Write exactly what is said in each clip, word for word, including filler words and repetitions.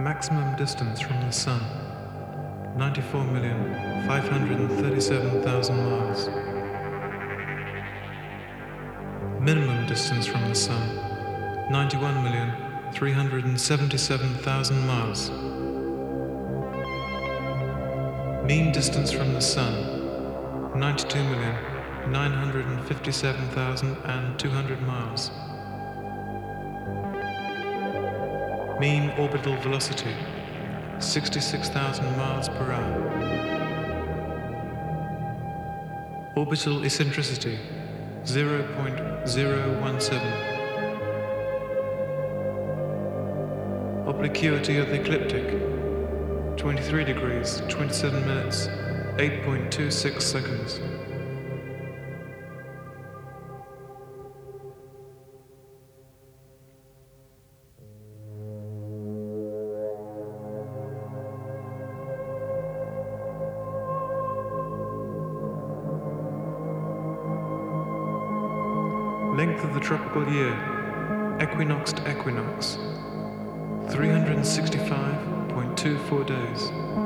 Maximum distance from the Sun, ninety-four million five hundred thirty-seven thousand miles. Minimum distance from the Sun, ninety-one million three hundred seventy-seven thousand miles. Mean distance from the Sun, ninety-two million nine hundred fifty-seven thousand two hundred miles. Mean orbital velocity, sixty-six thousand miles per hour. Orbital eccentricity, zero point zero one seven. Obliquity of the ecliptic, twenty-three degrees, twenty-seven minutes, eight point two six seconds. Length of the tropical year, equinox to equinox, three hundred sixty-five point two four days.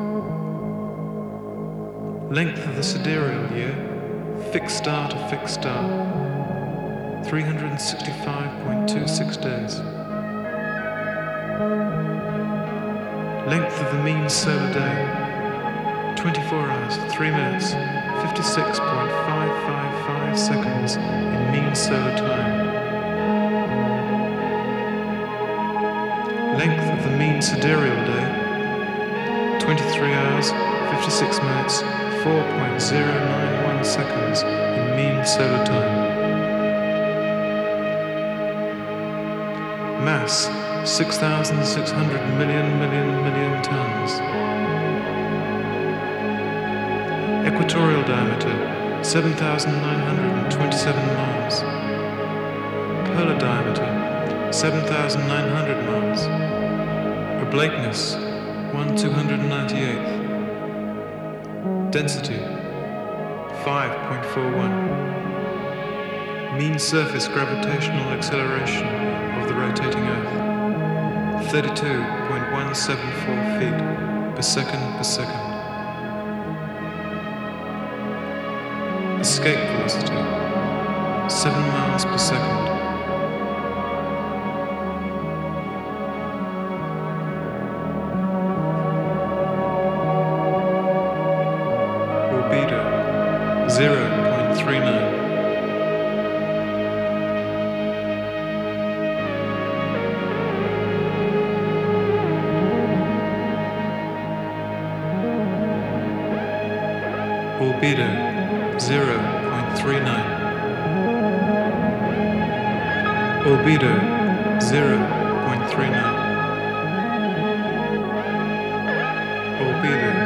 Length of the sidereal year, fixed star to fixed star, three hundred sixty-five point two six days. Length of the mean solar day, twenty-four hours, three minutes, fifty-six point five five five seconds in mean solar time. Length of the mean sidereal day, twenty-three hours, fifty-six minutes, four point zero nine one seconds in mean solar time. Mass, six thousand six hundred million million million tons. Equatorial diameter, seven thousand nine hundred twenty-seven miles. Polar diameter, seven thousand nine hundred miles. Oblateness, one two hundred ninety-eighth. Density, five point four one. Mean surface gravitational acceleration of the rotating Earth, thirty-two point one seven four feet per second per second. Escape velocity, seven miles per second. Albedo, zero point three nine. Albedo, zero point three nine. Albedo, zero point three nine. Albedo.